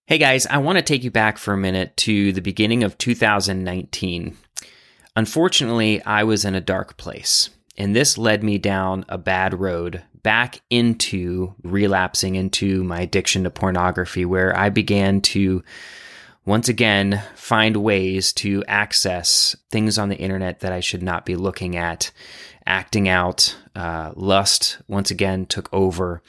Hey guys, I want to take you back for a minute to the beginning of 2019. Unfortunately, I was in a dark place, and this led me down a bad road back into relapsing into my addiction to pornography, where I began to once again find ways to access things on the internet that I should not be looking at, acting out. Lust once again took over,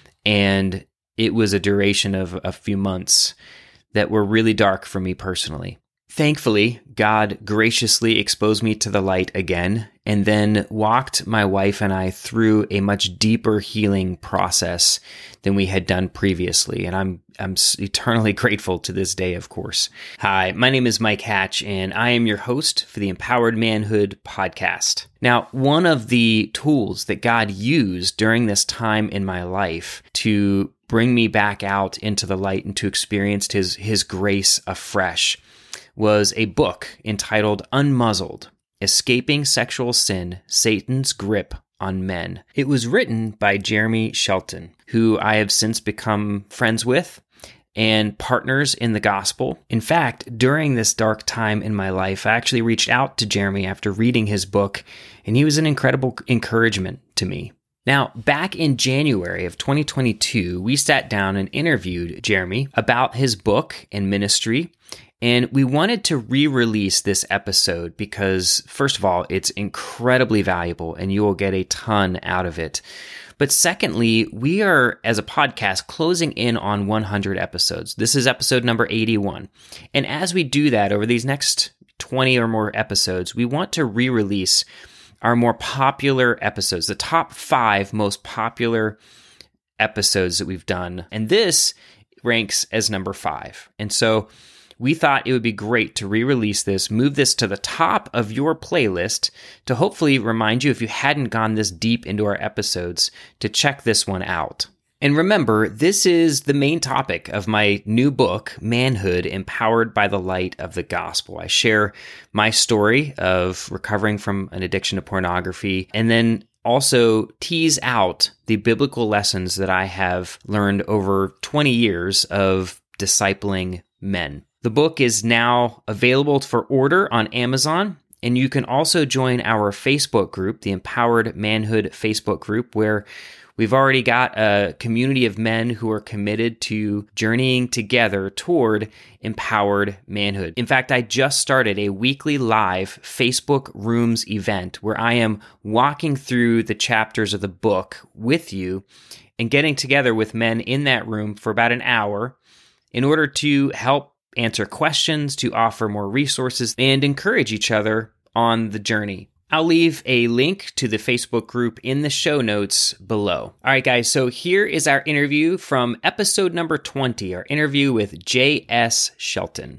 and it was a duration of a few months that were really dark for me personally. Thankfully, God graciously exposed me to the light again, and then walked my wife and I through a much deeper healing process than we had done previously. And I'm eternally grateful to this day, of course. Hi, my name is Mike Hatch, and I am your host for the Empowered Manhood podcast. Now, one of the tools that God used during this time in my life to bring me back out into the light and to experience his grace afresh was a book entitled Unmuzzled: Escaping Sexual Sin, Satan's Grip on Men. It was written by Jeremy Shelton, who I have since become friends with and partners in the gospel. In fact, during this dark time in my life, I actually reached out to Jeremy after reading his book, and he was an incredible encouragement to me. Now, back in January of 2022, we sat down and interviewed Jeremy about his book and ministry, and we wanted to re-release this episode because, first of all, it's incredibly valuable and you will get a ton out of it. But secondly, we are, as a podcast, closing in on 100 episodes. This is episode number 81. And as we do that over these next 20 or more episodes, we want to re-release our more popular episodes, the top 5 most popular episodes that we've done. And this ranks as number 5. And so we thought it would be great to re-release this, move this to the top of your playlist to hopefully remind you, if you hadn't gone this deep into our episodes, to check this one out. And remember, this is the main topic of my new book, Manhood, Empowered by the Light of the Gospel. I share my story of recovering from an addiction to pornography, and then also tease out the biblical lessons that I have learned over 20 years of discipling men. The book is now available for order on Amazon, and you can also join our Facebook group, the Empowered Manhood Facebook group, where we've already got a community of men who are committed to journeying together toward empowered manhood. In fact, I just started a weekly live Facebook Rooms event where I am walking through the chapters of the book with you and getting together with men in that room for about an hour in order to help answer questions, to offer more resources, and encourage each other on the journey. I'll leave a link to the Facebook group in the show notes below. All right, guys, so here is our interview from episode number 20, our interview with J.S. Shelton.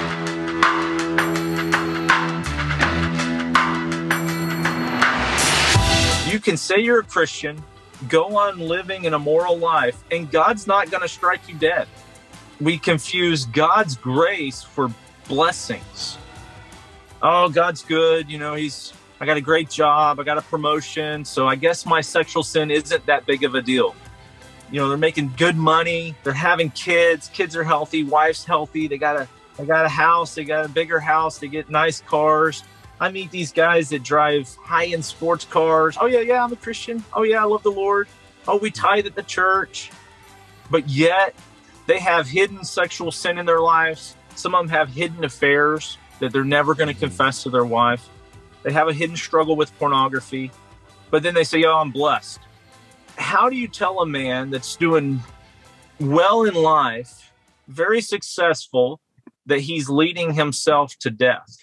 You can say you're a Christian, go on living an immoral life, and God's not going to strike you dead. We confuse God's grace for blessings. Oh, God's good. You know, I got a great job. I got a promotion. So I guess my sexual sin isn't that big of a deal. You know, they're making good money. They're having kids. Kids are healthy. Wife's healthy. They got a house. They got a bigger house. They get nice cars. I meet these guys that drive high-end sports cars. Oh, yeah, I'm a Christian. Oh, yeah, I love the Lord. Oh, we tithe at the church. But yet, they have hidden sexual sin in their lives. Some of them have hidden affairs that they're never going to confess to their wife. They have a hidden struggle with pornography. But then they say, oh, I'm blessed. How do you tell a man that's doing well in life, very successful, that he's leading himself to death?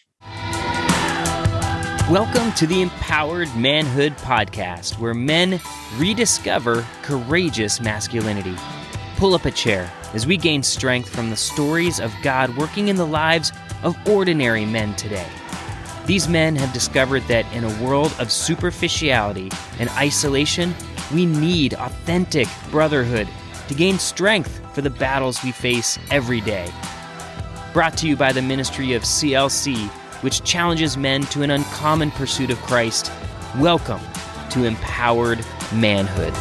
Welcome to the Empowered Manhood podcast, where men rediscover courageous masculinity. Pull up a chair as we gain strength from the stories of God working in the lives of ordinary men today. These men have discovered that in a world of superficiality and isolation, we need authentic brotherhood to gain strength for the battles we face every day. Brought to you by the ministry of CLC, which challenges men to an uncommon pursuit of Christ. Welcome to Empowered Manhood.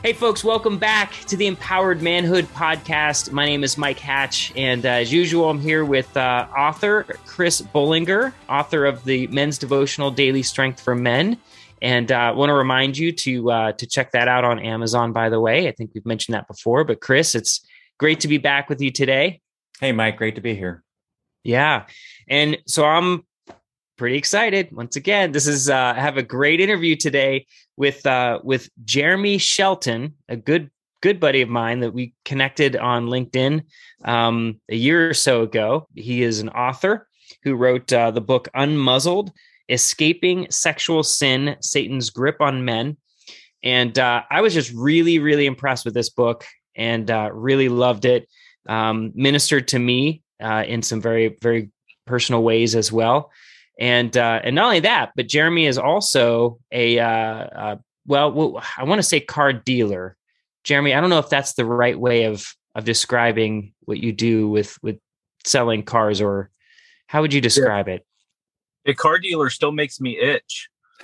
Hey, folks, welcome back to the Empowered Manhood Podcast. My name is Mike Hatch, and as usual, I'm here with author Chris Bollinger, author of the Men's Devotional Daily Strength for Men. And I want to remind you to check that out on Amazon, by the way. I think we've mentioned that before. But Chris, it's great to be back with you today. Hey, Mike, great to be here. Yeah. And so I'm pretty excited. Once again, this is I have a great interview today with Jeremy Shelton, a good buddy of mine that we connected on LinkedIn a year or so ago. He is an author who wrote the book Unmuzzled: Escaping Sexual Sin, Satan's Grip on Men. And I was just really, really impressed with this book and really loved it. Ministered to me in some very, very personal ways as well. And not only that, but Jeremy is also I want to say car dealer. Jeremy, I don't know if that's the right way of describing what you do with selling cars, or how would you describe it? A car dealer still makes me itch.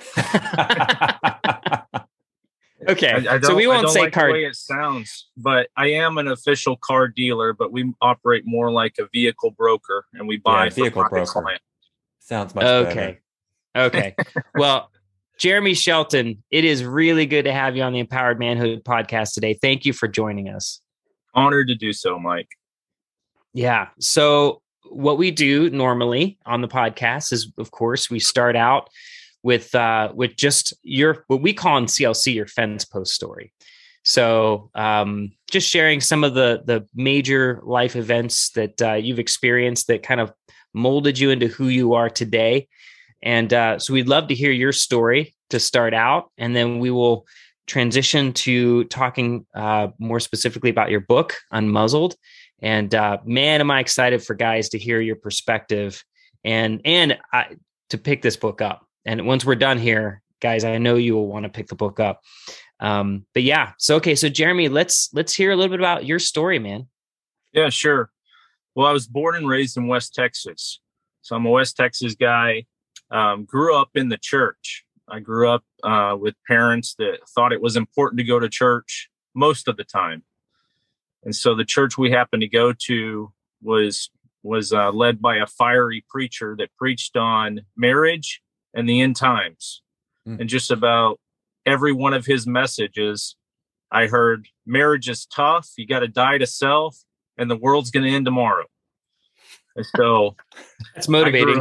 Okay, I so we won't say like car. The way it sounds, but I am an official car dealer. But we operate more like a vehicle broker, and we buy vehicle for broker. client. Sounds much better. Okay. Well, Jeremy Shelton, it is really good to have you on the Empowered Manhood Podcast today. Thank you for joining us. Honored to do so, Mike. Yeah. So what we do normally on the podcast is, of course, we start out with just what we call in CLC your fence post story. So just sharing some of the major life events that you've experienced that kind of molded you into who you are today. And so we'd love to hear your story to start out, and then we will transition to talking more specifically about your book, Unmuzzled. And man, am I excited for guys to hear your perspective and to pick this book up. And once we're done here, guys, I know you will want to pick the book up. But yeah, so Jeremy, let's hear a little bit about your story, man. Yeah, sure. Well, I was born and raised in West Texas. So I'm a West Texas guy. Grew up in the church. I grew up with parents that thought it was important to go to church most of the time. And so the church we happened to go to was led by a fiery preacher that preached on marriage and the end times. And just about every one of his messages, I heard marriage is tough. You got to die to self, and the world's going to end tomorrow. And so that's motivating.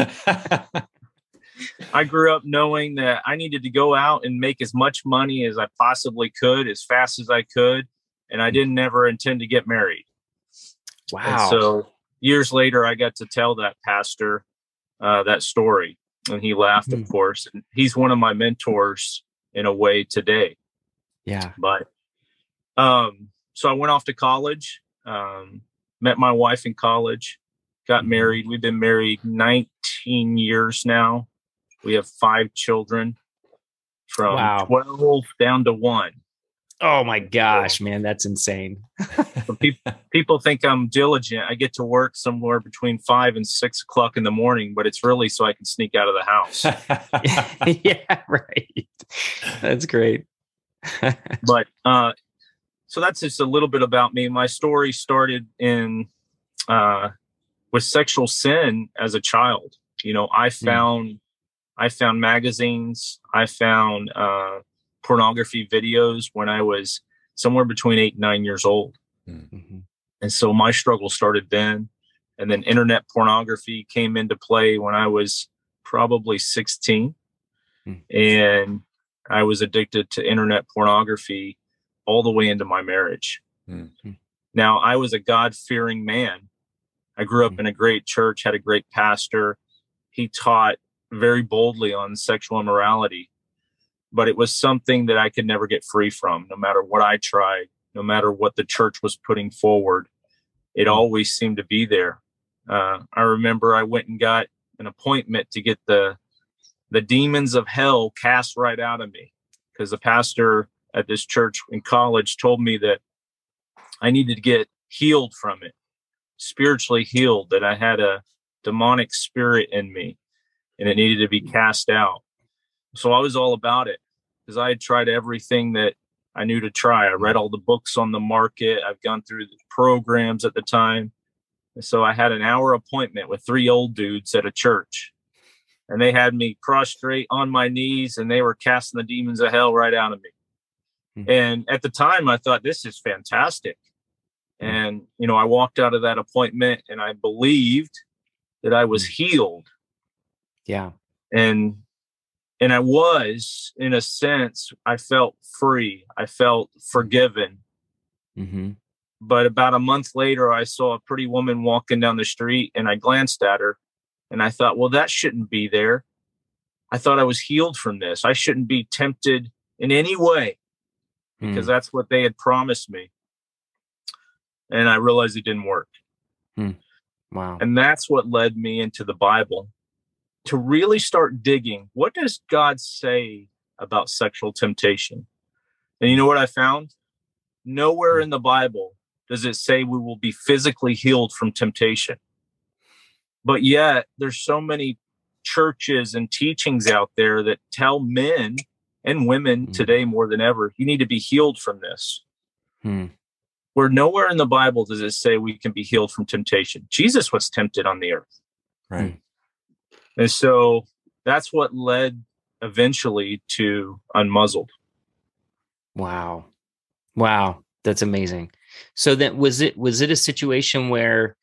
I grew up knowing that I needed to go out and make as much money as I possibly could, as fast as I could. And I didn't ever intend to get married. Wow. And so years later, I got to tell that pastor that story. And he laughed, of course. And he's one of my mentors in a way today. Yeah. But so I went off to college, met my wife in college, got married. We've been married 19 years now. We have 5 children from 12 down to 1. Oh my gosh, man, that's insane. So people think I'm diligent. I get to work somewhere between 5 and 6 o'clock in the morning, but it's really so I can sneak out of the house. Yeah, right. That's great. But so that's just a little bit about me. My story started with sexual sin as a child. You know, I found magazines. I found pornography videos when I was somewhere between 8 and 9 years old. Mm-hmm. And so my struggle started then. And then internet pornography came into play when I was probably 16. Mm-hmm. And I was addicted to internet pornography all the way into my marriage. Mm-hmm. Now, I was a God-fearing man. I grew up in a great church, had a great pastor. He taught very boldly on sexual immorality. But it was something that I could never get free from, no matter what I tried, no matter what the church was putting forward. It always seemed to be there. I remember I went and got an appointment to get the demons of hell cast right out of me, because the pastor at this church in college told me that I needed to get healed from it, spiritually healed, that I had a demonic spirit in me and it needed to be cast out. So I was all about it, because I had tried everything that I knew to try. I read all the books on the market. I've gone through the programs at the time. And so I had an hour appointment with 3 old dudes at a church. And they had me prostrate on my knees, and they were casting the demons of hell right out of me. Mm-hmm. And at the time, I thought, this is fantastic. Mm-hmm. And, you know, I walked out of that appointment, and I believed that I was healed. Yeah. And I was, in a sense, I felt free. I felt forgiven. Mm-hmm. But about a month later, I saw a pretty woman walking down the street, and I glanced at her, and I thought, well, that shouldn't be there. I thought I was healed from this. I shouldn't be tempted in any way, because that's what they had promised me. And I realized it didn't work. Wow. And that's what led me into the Bible, to really start digging. What does God say about sexual temptation? And you know what I found? Nowhere in the Bible does it say we will be physically healed from temptation. But yet there's so many churches and teachings out there that tell men and women today more than ever, you need to be healed from this. Where nowhere in the Bible does it say we can be healed from temptation. Jesus was tempted on the earth. Right. And so that's what led eventually to Unmuzzled. Wow. That's amazing. So then was it a situation where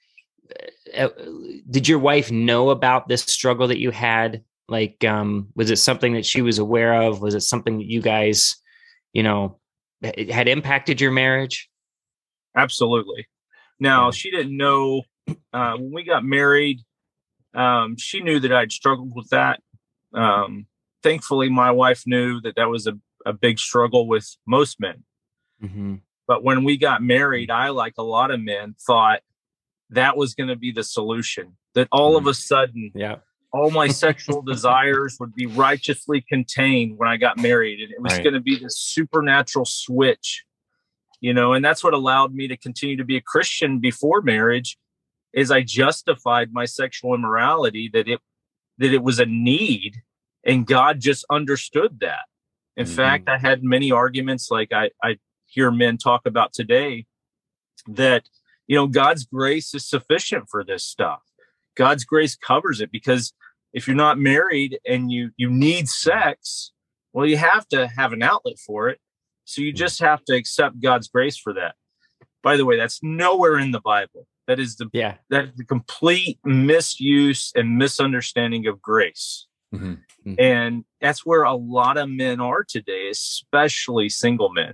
did your wife know about this struggle that you had? Like, was it something that she was aware of? Was it something that you guys, you know, it had impacted your marriage? Absolutely. Now, she didn't know when we got married. She knew that I'd struggled with that. Thankfully, my wife knew that was a big struggle with most men. Mm-hmm. But when we got married, I, like a lot of men, thought that was going to be the solution, that all of a sudden, all my sexual desires would be righteously contained when I got married. And it was going to be this supernatural switch, you know, and that's what allowed me to continue to be a Christian before marriage, is I justified my sexual immorality, that it was a need, and God just understood that. In fact, I had many arguments, like I hear men talk about today, that, you know, God's grace is sufficient for this stuff. God's grace covers it, because if you're not married and you need sex, well, you have to have an outlet for it. So you just have to accept God's grace for that. By the way, that's nowhere in the Bible. That is the complete misuse and misunderstanding of grace. Mm-hmm. And that's where a lot of men are today, especially single men.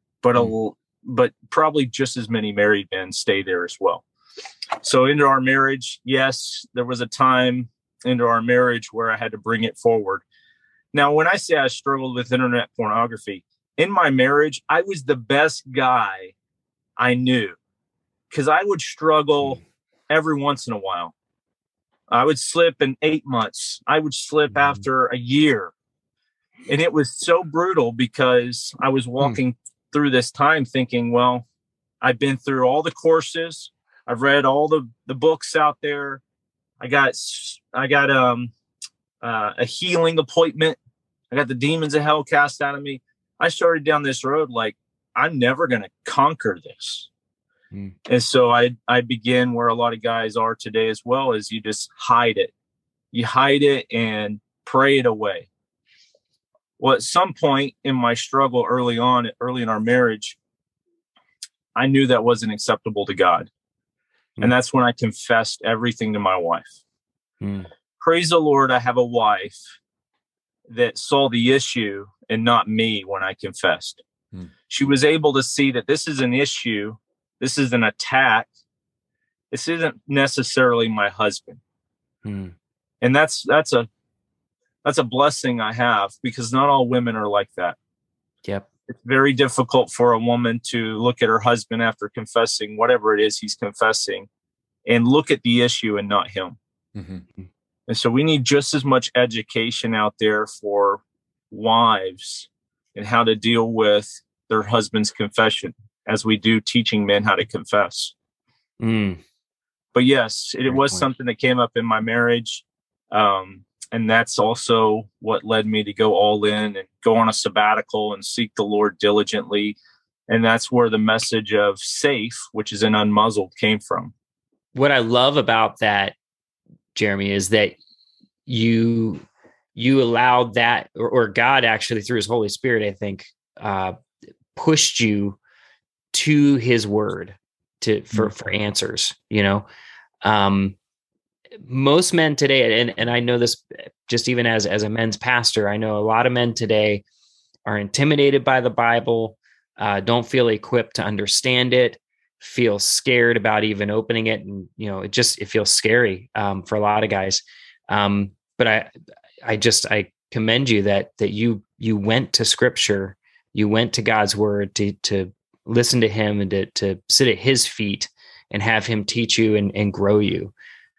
But probably just as many married men stay there as well. So into our marriage, yes, there was a time into our marriage where I had to bring it forward. Now, when I say I struggled with internet pornography, in my marriage, I was the best guy I knew, because I would struggle every once in a while. I would slip in 8 months. I would slip after a year. And it was so brutal, because I was walking through this time thinking, well, I've been through all the courses. I've read all the books out there. I got a healing appointment. I got the demons of hell cast out of me. I started down this road like, I'm never going to conquer this. And so I began where a lot of guys are today as well, is you just hide it. You hide it and pray it away. Well, at some point in my struggle early in our marriage, I knew that wasn't acceptable to God. And that's when I confessed everything to my wife. Praise the Lord, I have a wife that saw the issue and not me when I confessed. She was able to see that this is an issue. This is an attack. This isn't necessarily my husband. And that's a blessing I have, because not all women are like that. Yep. It's very difficult for a woman to look at her husband after confessing whatever it is he's confessing and look at the issue and not him. And so we need just as much education out there for wives and how to deal with their husband's confession as we do teaching men how to confess. But yes, it was something that came up in my marriage. And that's also what led me to go all in and go on a sabbatical and seek the Lord diligently. And that's where the message of safe, which is in Unmuzzled, came from. What I love about that, Jeremy, is that you allowed that, or God actually through his Holy Spirit, I think, pushed you to his word for answers, most men today, and I know this just even as a men's pastor, I know a lot of men today are intimidated by the Bible, don't feel equipped to understand it, feel scared about even opening it. And, it feels scary for a lot of guys. But I commend you that you went to Scripture, you went to God's word to listen to him and to sit at his feet and have him teach you and grow you.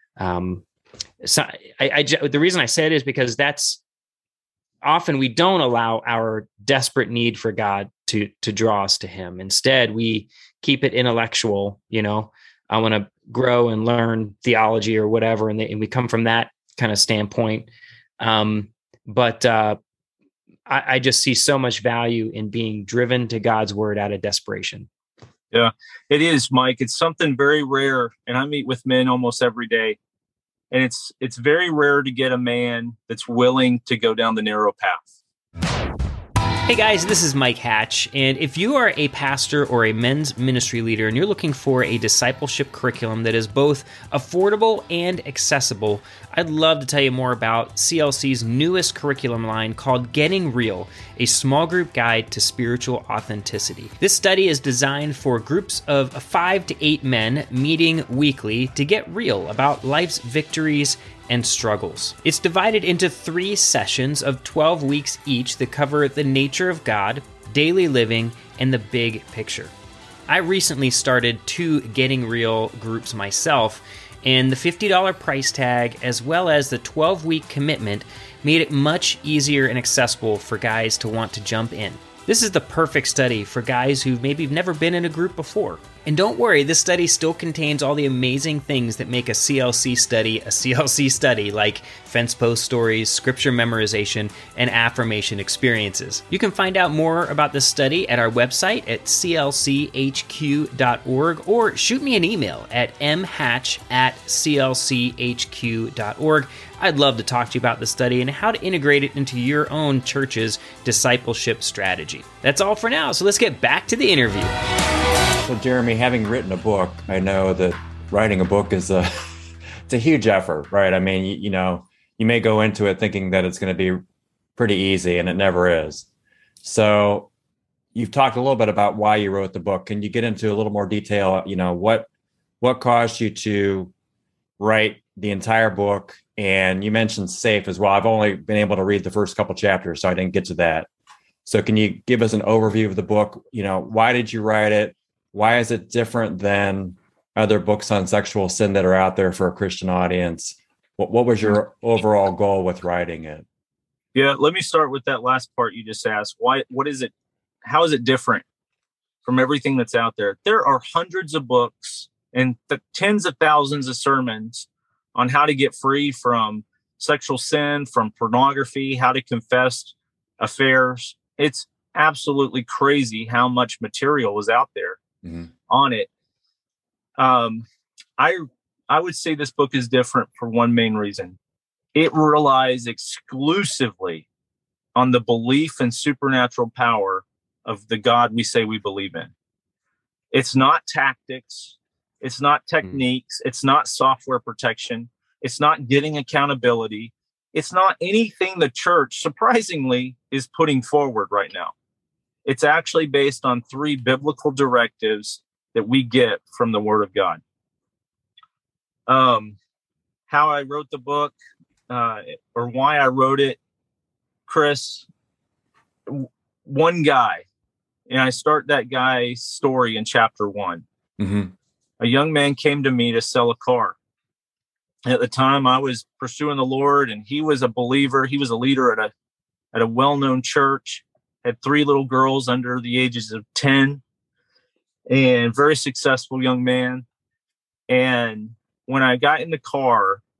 So the reason I say it is because that's often we don't allow our desperate need for God to draw us to him. Instead, we keep it intellectual. I want to grow and learn theology or whatever. And we come from that kind of standpoint. But I just see so much value in being driven to God's word out of desperation. Yeah, it is, Mike. It's something very rare. And I meet with men almost every day. And it's very rare to get a man that's willing to go down the narrow path. Hey guys, this is Mike Hatch, and if you are a pastor or a men's ministry leader and you're looking for a discipleship curriculum that is both affordable and accessible, I'd love to tell you more about CLC's newest curriculum line called Getting Real, a small group guide to spiritual authenticity. This study is designed for groups of 5 to 8 men meeting weekly to get real about life's victories and struggles. It's divided into 3 sessions of 12 weeks each that cover the nature of God, daily living, and the big picture. I recently started 2 Getting Real groups myself, and the $50 price tag as well as the 12-week commitment made it much easier and accessible for guys to want to jump in. This is the perfect study for guys who maybe have never been in a group before. And don't worry, this study still contains all the amazing things that make a CLC study, like fence post stories, scripture memorization, and affirmation experiences. You can find out more about this study at our website at clchq.org or shoot me an email at mhatch@clchq.org. I'd love to talk to you about the study and how to integrate it into your own church's discipleship strategy. That's all for now, so let's get back to the interview. So Jeremy, having written a book, I know that writing a book is it's a huge effort, right? I mean, you may go into it thinking that it's going to be pretty easy, and it never is. So you've talked a little bit about why you wrote the book. Can you get into a little more detail? What caused you to write the entire book? And you mentioned safe as well. I've only been able to read the first couple chapters, so I didn't get to that. So can you give us an overview of the book? Why did you write it? Why is it different than other books on sexual sin that are out there for a Christian audience? What was your overall goal with writing it? Yeah, let me start with that last part you just asked. What is it? How is it different from everything that's out there? There are hundreds of books and tens of thousands of sermons on how to get free from sexual sin, from pornography, how to confess affairs. It's absolutely crazy how much material is out there on it. I would say this book is different for one main reason. It relies exclusively on the belief and supernatural power of the God we say we believe in. It's not tactics. It's not techniques. It's not software protection. It's not getting accountability. It's not anything the church, surprisingly, is putting forward right now. It's actually based on 3 biblical directives that we get from the Word of God. How I wrote the book, or why I wrote it, Chris, one guy, and I start that guy's story in chapter 1. A young man came to me to sell a car. At the time, I was pursuing the Lord, and he was a believer. He was a leader at a well-known church, had 3 little girls under the ages of 10, and very successful young man. And when I got in the car,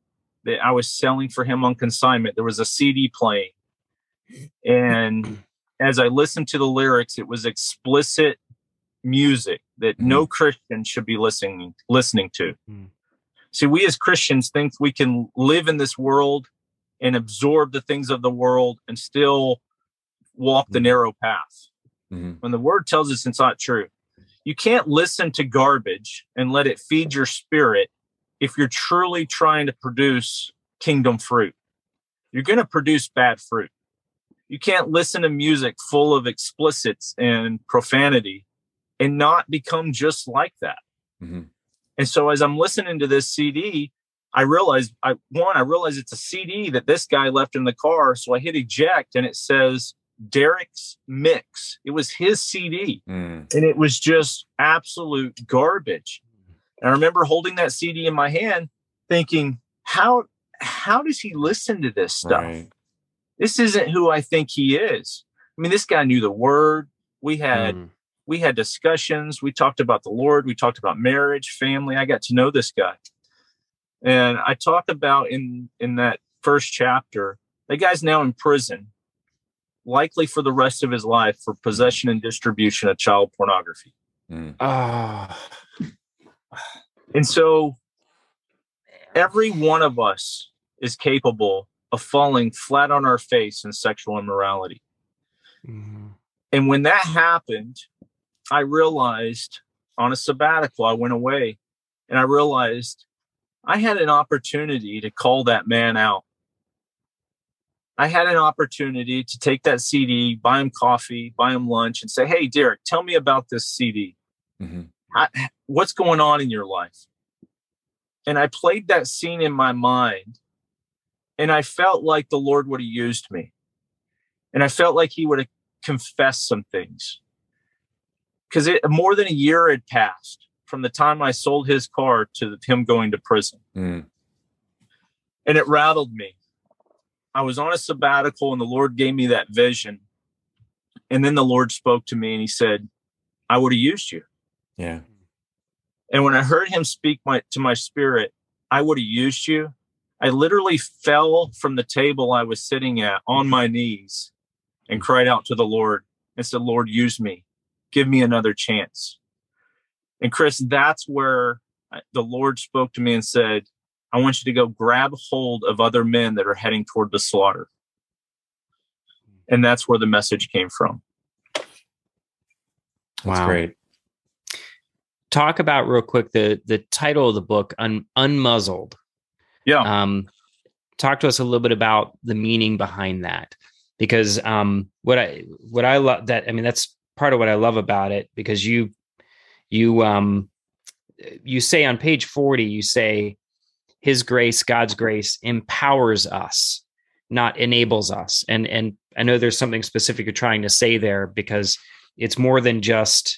that I was selling for him on consignment. There was a CD playing. And as I listened to the lyrics, it was explicit music that no Christian should be listening to. See, we as Christians think we can live in this world and absorb the things of the world and still walk the narrow path. When the word tells us it's not true. You can't listen to garbage and let it feed your spirit if you're truly trying to produce kingdom fruit. You're going to produce bad fruit. You can't listen to music full of explicits and profanity and not become just like that. And so as I'm listening to this CD, I realized it's a CD that this guy left in the car. So I hit eject and it says Derek's Mix. It was his CD and it was just absolute garbage. And I remember holding that CD in my hand thinking, how does he listen to this stuff? Right. This isn't who I think he is. I mean, this guy knew the word. We had discussions. We talked about the Lord. We talked about marriage, family. I got to know this guy. And I talk about in that first chapter, that guy's now in prison, likely for the rest of his life for possession and distribution of child pornography. And so every one of us is capable of falling flat on our face in sexual immorality. And when that happened, I realized on a sabbatical, I went away and I realized I had an opportunity to call that man out. I had an opportunity to take that CD, buy him coffee, buy him lunch, and say, hey, Derek, tell me about this CD. What's going on in your life? And I played that scene in my mind, and I felt like the Lord would have used me. And I felt like he would have confessed some things. Because more than a year had passed from the time I sold his car to him going to prison. And it rattled me. I was on a sabbatical and the Lord gave me that vision. And then the Lord spoke to me and he said, I would have used you. Yeah. And when I heard him speak to my spirit, I would have used you. I literally fell from the table I was sitting at on my knees and cried out to the Lord and said, Lord, use me. Give me another chance. And Chris, that's where the Lord spoke to me and said, I want you to go grab hold of other men that are heading toward the slaughter. And that's where the message came from. That's great. Talk about real quick the title of the book, Unmuzzled. Yeah. Talk to us a little bit about the meaning behind that, because what I love that's part of what I love about it, because you say on page 40, you say, His grace, God's grace, empowers us, not enables us. And I know there's something specific you're trying to say there, because it's more than just,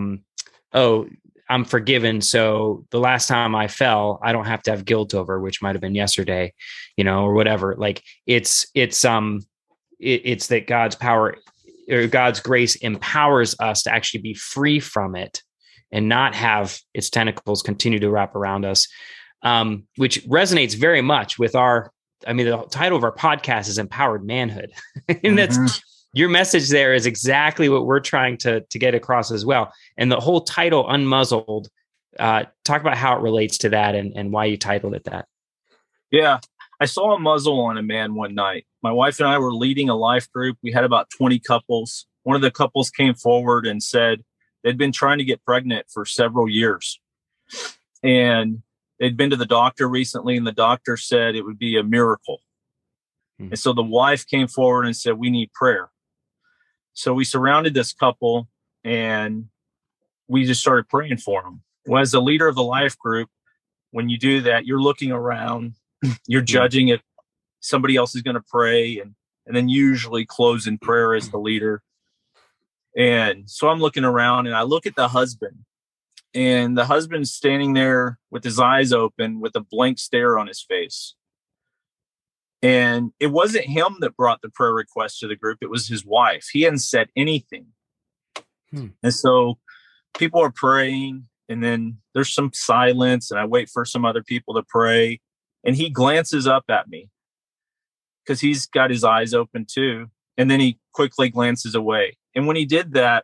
I'm forgiven, so the last time I fell, I don't have to have guilt over, which might have been yesterday, or whatever. Like it's that God's power or God's grace empowers us to actually be free from it and not have its tentacles continue to wrap around us. Which resonates very much with the title of our podcast is Empowered Manhood. And that's your message there is exactly what we're trying to get across as well. And the whole title, Unmuzzled, talk about how it relates to that and why you titled it that. Yeah. I saw a muzzle on a man one night. My wife and I were leading a life group. We had about 20 couples. One of the couples came forward and said they'd been trying to get pregnant for several years. And they'd been to the doctor recently, and the doctor said it would be a miracle. And so the wife came forward and said, we need prayer. So we surrounded this couple and we just started praying for them. Well, as the leader of the life group, when you do that, you're looking around, you're judging if somebody else is going to pray, and then usually close in prayer as the leader. And so I'm looking around and I look at the husband, and the husband's standing there with his eyes open with a blank stare on his face. And it wasn't him that brought the prayer request to the group. It was his wife. He hadn't said anything. And so people are praying, and then there's some silence, and I wait for some other people to pray. And he glances up at me because he's got his eyes open too. And then he quickly glances away. And when he did that,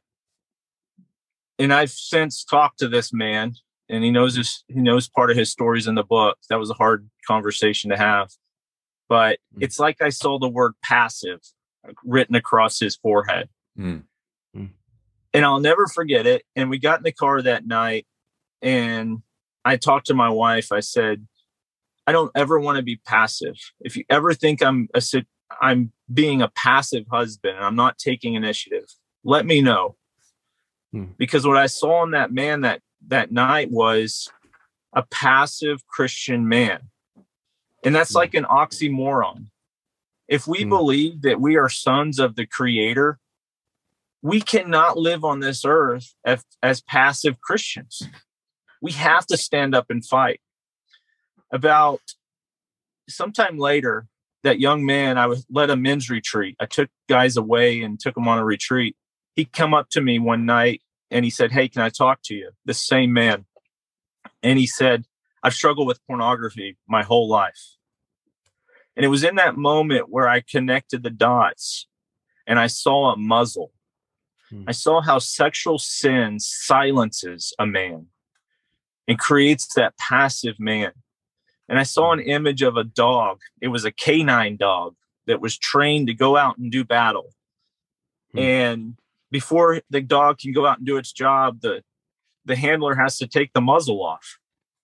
and I've since talked to this man, and he knows part of his stories in the book. That was a hard conversation to have. But it's like I saw the word passive written across his forehead. And I'll never forget it. And we got in the car that night, and I talked to my wife. I said, I don't ever want to be passive. If you ever think I'm being a passive husband and I'm not taking initiative, let me know. Because what I saw in that man that night was a passive Christian man. And that's like an oxymoron. If we believe that we are sons of the Creator, we cannot live on this earth as passive Christians. We have to stand up and fight. About sometime later, that young man, I led a men's retreat. I took guys away and took them on a retreat. He come up to me one night and he said, "Hey, can I talk to you?" The same man. And he said, "I've struggled with pornography my whole life." And it was in that moment where I connected the dots and I saw a muzzle. I saw how sexual sin silences a man and creates that passive man. And I saw an image of a dog. It was a canine dog that was trained to go out and do battle. And before the dog can go out and do its job, the handler has to take the muzzle off.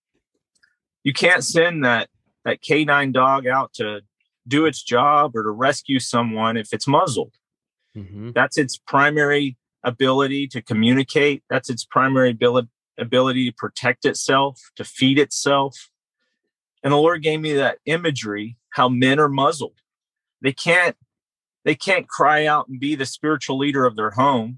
You can't send that canine dog out to do its job or to rescue someone if it's muzzled. That's its primary ability to communicate. That's its primary ability to protect itself, to feed itself. And the Lord gave me that imagery, how men are muzzled. They can't cry out and be the spiritual leader of their home.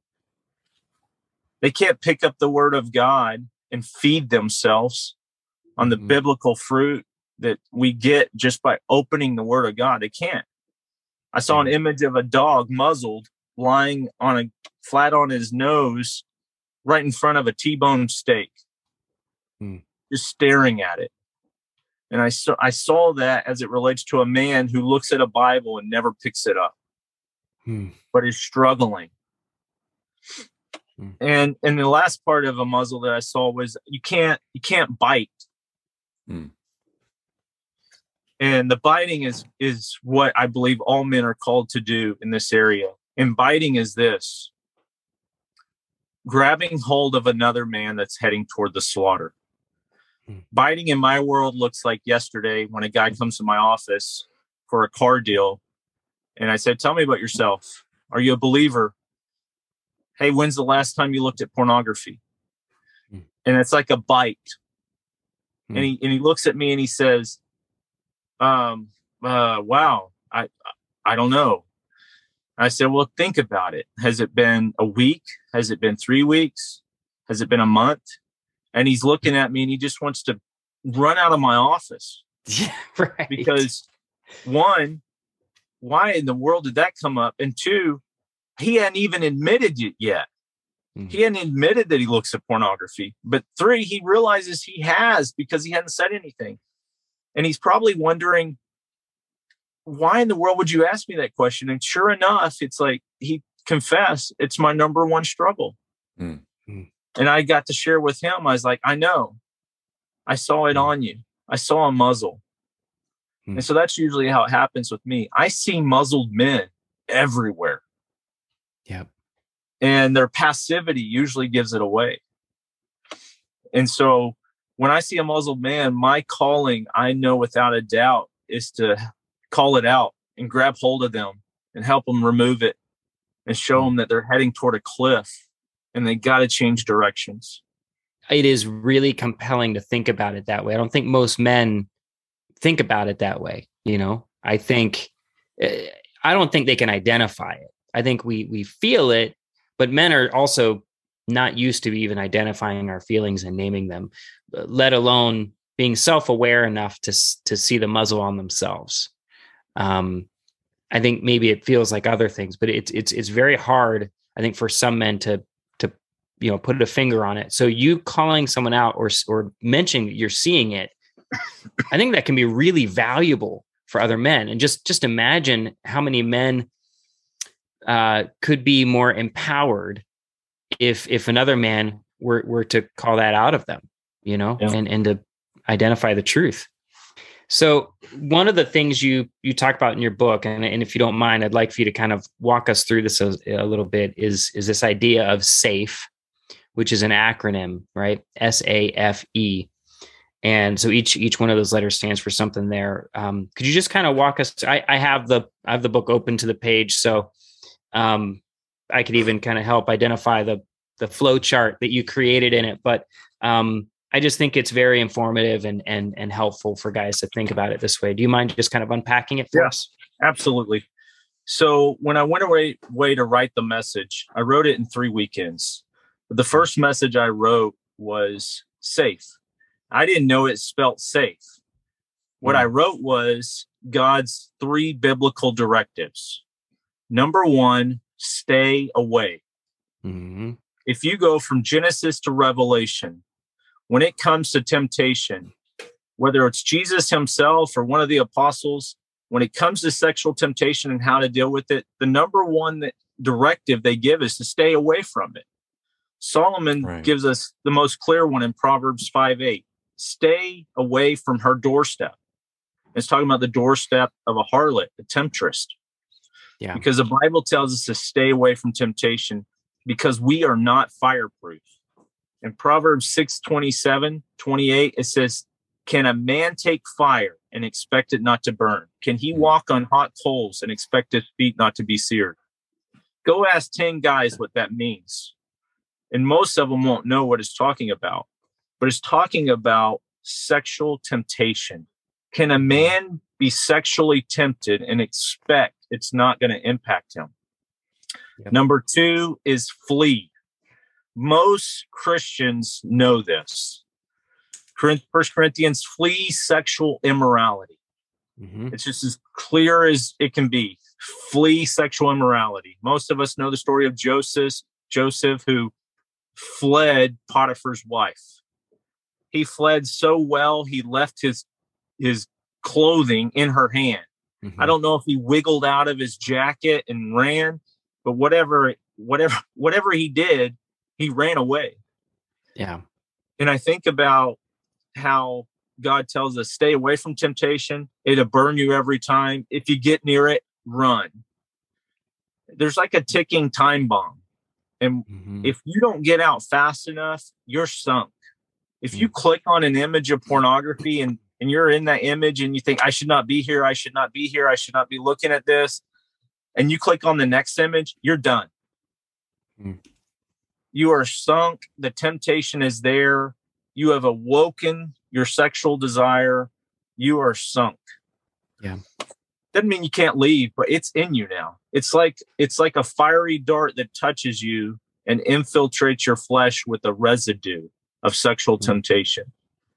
They can't pick up the word of God and feed themselves on the biblical fruit that we get just by opening the word of God. They can't. I saw an image of a dog muzzled, lying flat on his nose, right in front of a T-bone steak, just staring at it. And I saw that as it relates to a man who looks at a Bible and never picks it up, but is struggling. And the last part of a muzzle that I saw was you can't bite. And the biting is what I believe all men are called to do in this area. And biting is this: grabbing hold of another man that's heading toward the slaughter. Biting in my world looks like yesterday when a guy comes to my office for a car deal. And I said, "Tell me about yourself. Are you a believer? Hey, when's the last time you looked at pornography?" And it's like a bite. And he looks at me and he says, wow, I don't know. I said, "Well, think about it. Has it been a week? Has it been 3 weeks? Has it been a month?" And he's looking at me and he just wants to run out of my office. Yeah, right. Because one, why in the world did that come up? And two, he hadn't even admitted it yet. He hadn't admitted that he looks at pornography. But three, he realizes he has because he hadn't said anything. And he's probably wondering, why in the world would you ask me that question? And sure enough, it's like he confessed, it's my number one struggle. And I got to share with him. I was like, I know. I saw it on you. I saw a muzzle. And so that's usually how it happens with me. I see muzzled men everywhere. Yep. And their passivity usually gives it away. And so when I see a muzzled man, my calling, I know without a doubt, is to call it out and grab hold of them and help them remove it and show them that they're heading toward a cliff and they got to change directions. It is really compelling to think about it that way. I don't think most men think about it that way. You know, I don't think they can identify it. I think we feel it, but men are also not used to even identifying our feelings and naming them, let alone being self-aware enough to see the muzzle on themselves. I think maybe it feels like other things, but it's very hard, I think, for some men to put a finger on it. So you calling someone out or mentioning you're seeing it I think that can be really valuable for other men. And just imagine how many men could be more empowered if another man were to call that out of them, and to identify the truth. So one of the things you talk about in your book, and if you don't mind, I'd like for you to kind of walk us through this a little bit, is this idea of SAFE, which is an acronym, right? SAFE. And so each one of those letters stands for something there. Could you just kind of walk us? I have the book open to the page, so I could even kind of help identify the flow chart that you created in it. But I just think it's very informative and helpful for guys to think about it this way. Do you mind just kind of unpacking it for us? Absolutely. So when I went away to write the message, I wrote it in 3 weekends. The first message I wrote was safe. I didn't know it spelt safe. What I wrote was God's 3 biblical directives. Number 1, stay away. Mm-hmm. If you go from Genesis to Revelation, when it comes to temptation, whether it's Jesus himself or one of the apostles, when it comes to sexual temptation and how to deal with it, the number 1 directive they give is to stay away from it. Solomon gives us the most clear one in Proverbs 5:8. Stay away from her doorstep. It's talking about the doorstep of a harlot, a temptress. Yeah. Because the Bible tells us to stay away from temptation because we are not fireproof. In Proverbs 6:27-28, it says, can a man take fire and expect it not to burn? Can he walk on hot coals and expect his feet not to be seared? Go ask 10 guys what that means. And most of them won't know what it's talking about. But it's talking about sexual temptation. Can a man be sexually tempted and expect it's not going to impact him? Yep. Number 2 is flee. Most Christians know this. 1 Corinthians, flee sexual immorality. Mm-hmm. It's just as clear as it can be. Flee sexual immorality. Most of us know the story of Joseph, who fled Potiphar's wife. He fled so well, he left his clothing in her hand. Mm-hmm. I don't know if he wiggled out of his jacket and ran, but whatever he did, he ran away. Yeah. And I think about how God tells us, stay away from temptation. It'll burn you every time. If you get near it, run. There's like a ticking time bomb. And if you don't get out fast enough, you're sunk. If you click on an image of pornography and you're in that image and you think, I should not be here, I should not be here, I should not be looking at this, and you click on the next image, you're done. You are sunk. The temptation is there. You have awoken your sexual desire. You are sunk. Yeah. Doesn't mean you can't leave, but it's in you now. It's like a fiery dart that touches you and infiltrates your flesh with a residue of sexual temptation.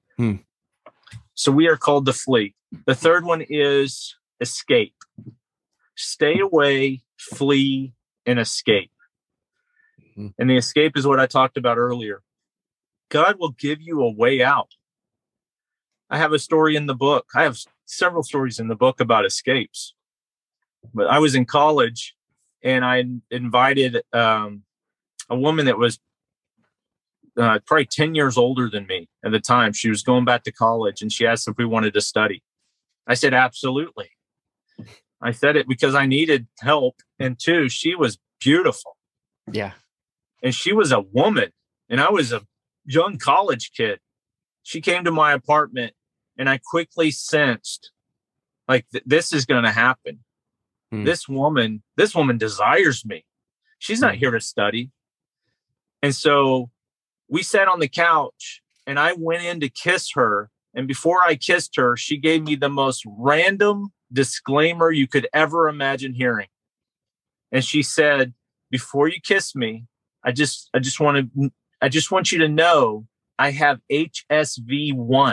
So we are called to flee. The third one is escape. Stay away, flee, and escape. And the escape is what I talked about earlier. God will give you a way out. I have a story in the book. I have several stories in the book about escapes. But I was in college and I invited a woman that was probably 10 years older than me at the time. She was going back to college and she asked if we wanted to study. I said, absolutely. I said it because I needed help. And 2, she was beautiful. Yeah. And she was a woman and I was a young college kid. She came to my apartment and I quickly sensed like this is going to happen. This woman desires me. She's not here to study. And so we sat on the couch and I went in to kiss her. And before I kissed her, she gave me the most random disclaimer you could ever imagine hearing. And she said, before you kiss me, I just want you to know I have HSV1.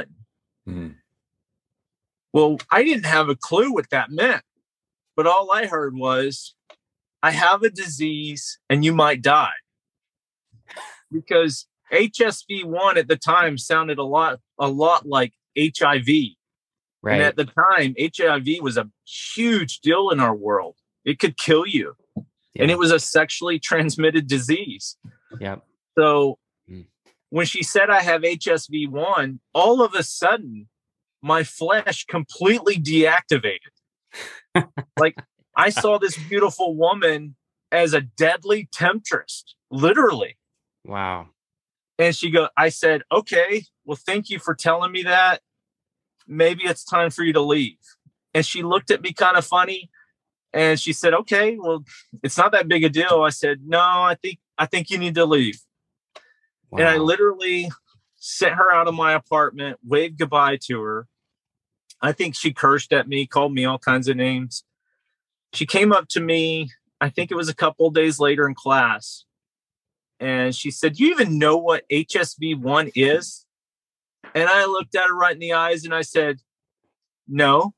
Well, I didn't have a clue what that meant, but all I heard was, I have a disease and you might die. Because HSV1 at the time sounded a lot like HIV. Right. And at the time, HIV was a huge deal in our world. It could kill you. Yeah. And it was a sexually transmitted disease. Yep. So when she said I have HSV1, all of a sudden, my flesh completely deactivated. Like, I saw this beautiful woman as a deadly temptress, literally. Wow. And I said, okay, well, thank you for telling me that. Maybe it's time for you to leave. And she looked at me kind of funny. And she said, okay, well, it's not that big a deal. I said, no, I think you need to leave. Wow. And I literally sent her out of my apartment, waved goodbye to her. I think she cursed at me, called me all kinds of names. She came up to me, I think it was a couple of days later in class. And she said, do you even know what HSV1 is? And I looked at her right in the eyes and I said, no.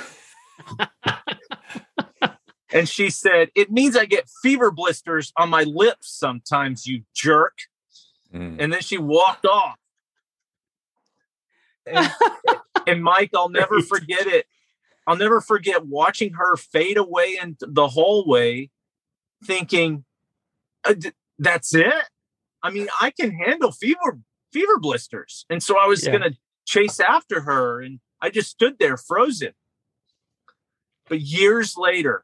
And she said, it means I get fever blisters on my lips sometimes, you jerk. And then she walked off. And Mike, I'll never forget it. I'll never forget watching her fade away into the hallway thinking, that's it? I mean, I can handle fever blisters. And so I was going to chase after her. And I just stood there frozen. But years later,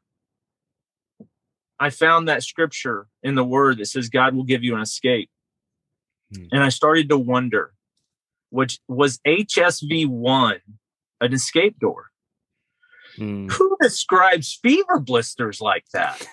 I found that scripture in the word that says God will give you an escape. And I started to wonder, which was HSV1 an escape door? Who describes fever blisters like that?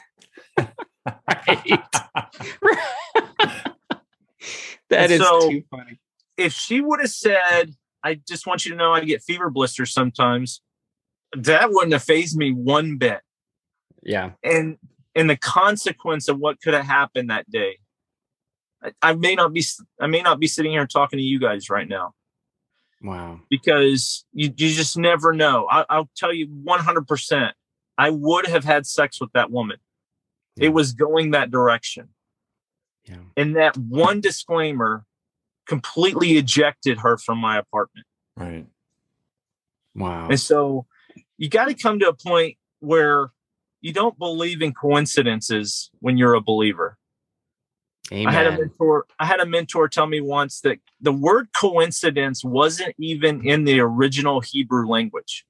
That is too funny. If she would have said, I just want you to know I get fever blisters sometimes, that wouldn't have fazed me one bit. Yeah. And the consequence of what could have happened that day, I may not be sitting here talking to you guys right now. Wow. Because you just never know. I'll tell you 100%. I would have had sex with that woman. Yeah. It was going that direction. Yeah. And that one disclaimer completely ejected her from my apartment. Right. Wow. And so you got to come to a point where you don't believe in coincidences when you're a believer. Amen. I had a mentor tell me once that the word coincidence wasn't even in the original Hebrew language.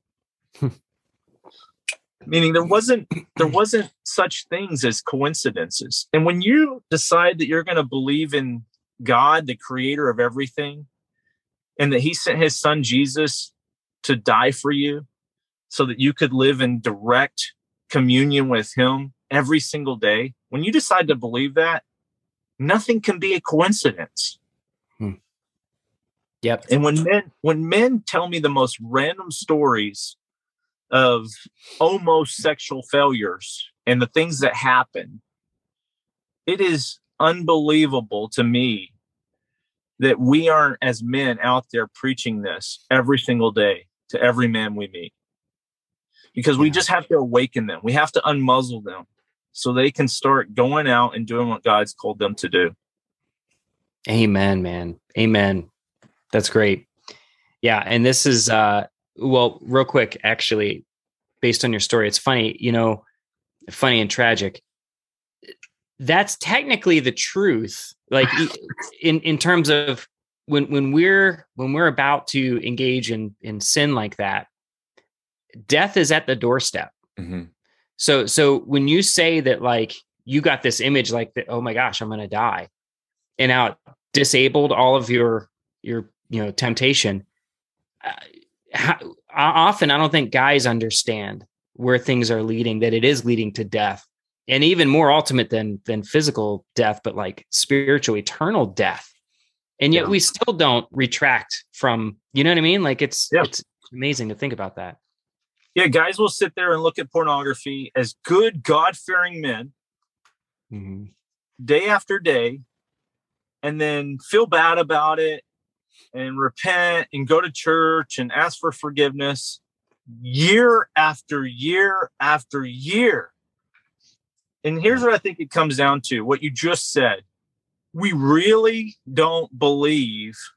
Meaning there wasn't such things as coincidences. And when you decide that you're going to believe in God, the creator of everything, and that he sent his son Jesus to die for you so that you could live in direct communion with him every single day, when you decide to believe that, nothing can be a coincidence. Yep. And when men tell me the most random stories of almost sexual failures and the things that happen, it is unbelievable to me that we aren't, as men, out there preaching this every single day to every man we meet. Because we just have to awaken them. We have to unmuzzle them so they can start going out and doing what God's called them to do. Amen, man. Amen. That's great. Yeah. And this is, well, real quick, actually, based on your story, it's funny, funny and tragic. That's technically the truth. Like in terms of when we're about to engage in sin like that, death is at the doorstep. Mm-hmm. So when you say that, like, you got this image like that, oh my gosh, I'm going to die, and now it disabled all of your temptation. Often, I don't think guys understand where things are leading, that it is leading to death, and even more ultimate than physical death, but like spiritual, eternal death. And yet we still don't retract from, you know what I mean? Like it's amazing to think about that. Yeah, guys will sit there and look at pornography as good, God-fearing men, mm-hmm. day after day, and then feel bad about it and repent and go to church and ask for forgiveness year after year after year. And here's what I think it comes down to, what you just said. We really don't believe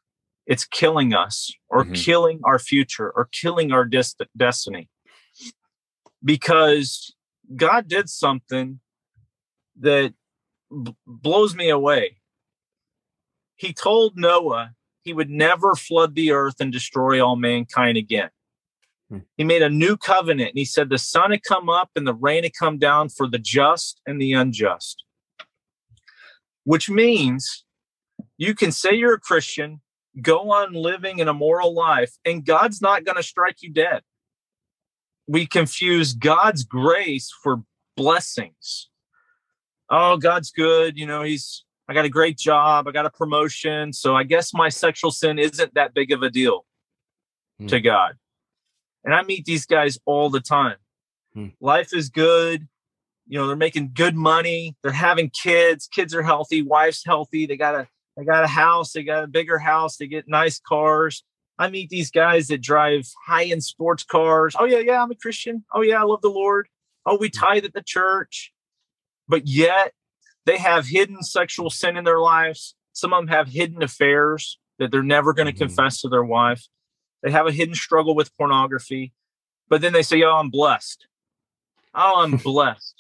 it's killing us or killing our future or killing our destiny. Because God did something that blows me away. He told Noah he would never flood the earth and destroy all mankind again. He made a new covenant, and he said the sun had come up and the rain had come down for the just and the unjust. Which means you can say you're a Christian, go on living an immoral life, and God's not going to strike you dead. We confuse God's grace for blessings. Oh, God's good. I got a great job. I got a promotion. So I guess my sexual sin isn't that big of a deal to God. And I meet these guys all the time. Life is good. They're making good money. They're having kids. Kids are healthy. Wife's healthy. They got a house. They got a bigger house. They get nice cars. I meet these guys that drive high-end sports cars. Oh, yeah, I'm a Christian. Oh, yeah, I love the Lord. Oh, we tithe at the church. But yet they have hidden sexual sin in their lives. Some of them have hidden affairs that they're never going to confess to their wife. They have a hidden struggle with pornography. But then they say, oh, I'm blessed. Oh, I'm blessed.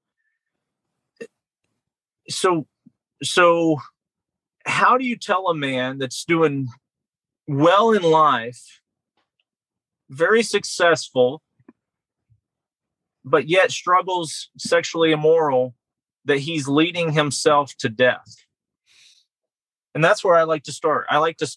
So how do you tell a man that's doing well in life, very successful, but yet struggles sexually immoral, that he's leading himself to death? And that's where I like to start.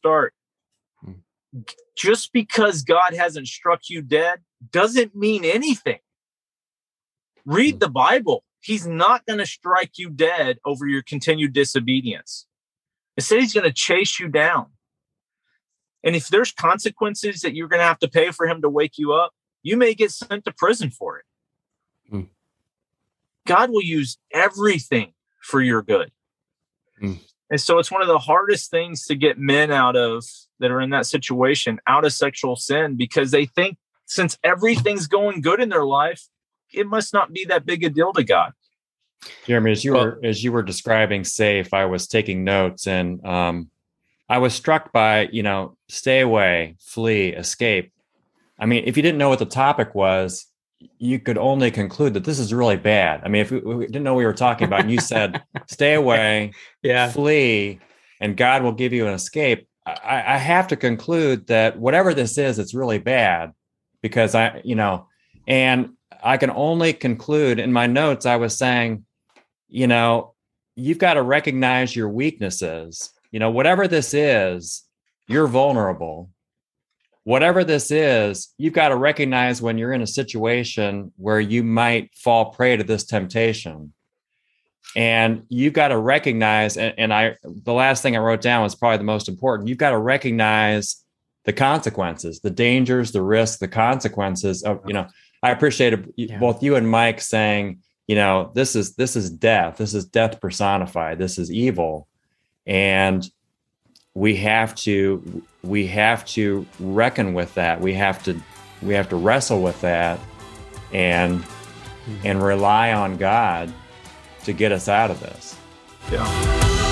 Just because God hasn't struck you dead doesn't mean anything. Read the Bible. He's not going to strike you dead over your continued disobedience. Instead, he's going to chase you down. And if there's consequences that you're going to have to pay for him to wake you up, you may get sent to prison for it. God will use everything for your good. And so it's one of the hardest things to get men out of that are in that situation, out of sexual sin, because they think since everything's going good in their life, it must not be that big a deal to God. Jeremy, as you were describing SAFE, I was taking notes, and I was struck by, stay away, flee, escape. I mean, if you didn't know what the topic was, you could only conclude that this is really bad. I mean, if we didn't know what we were talking about, and you said, stay away, flee, and God will give you an escape, I have to conclude that whatever this is, it's really bad, because and I can only conclude, in my notes, I was saying, you've got to recognize your weaknesses. Whatever this is, you're vulnerable. Whatever this is, you've got to recognize when you're in a situation where you might fall prey to this temptation. And you've got to recognize, the last thing I wrote down was probably the most important. You've got to recognize the consequences, the dangers, the risks, the consequences of, I appreciated both you and Mike saying, this is death. This is death personified. This is evil. And we have to reckon with that. We have to wrestle with that and rely on God to get us out of this. Yeah.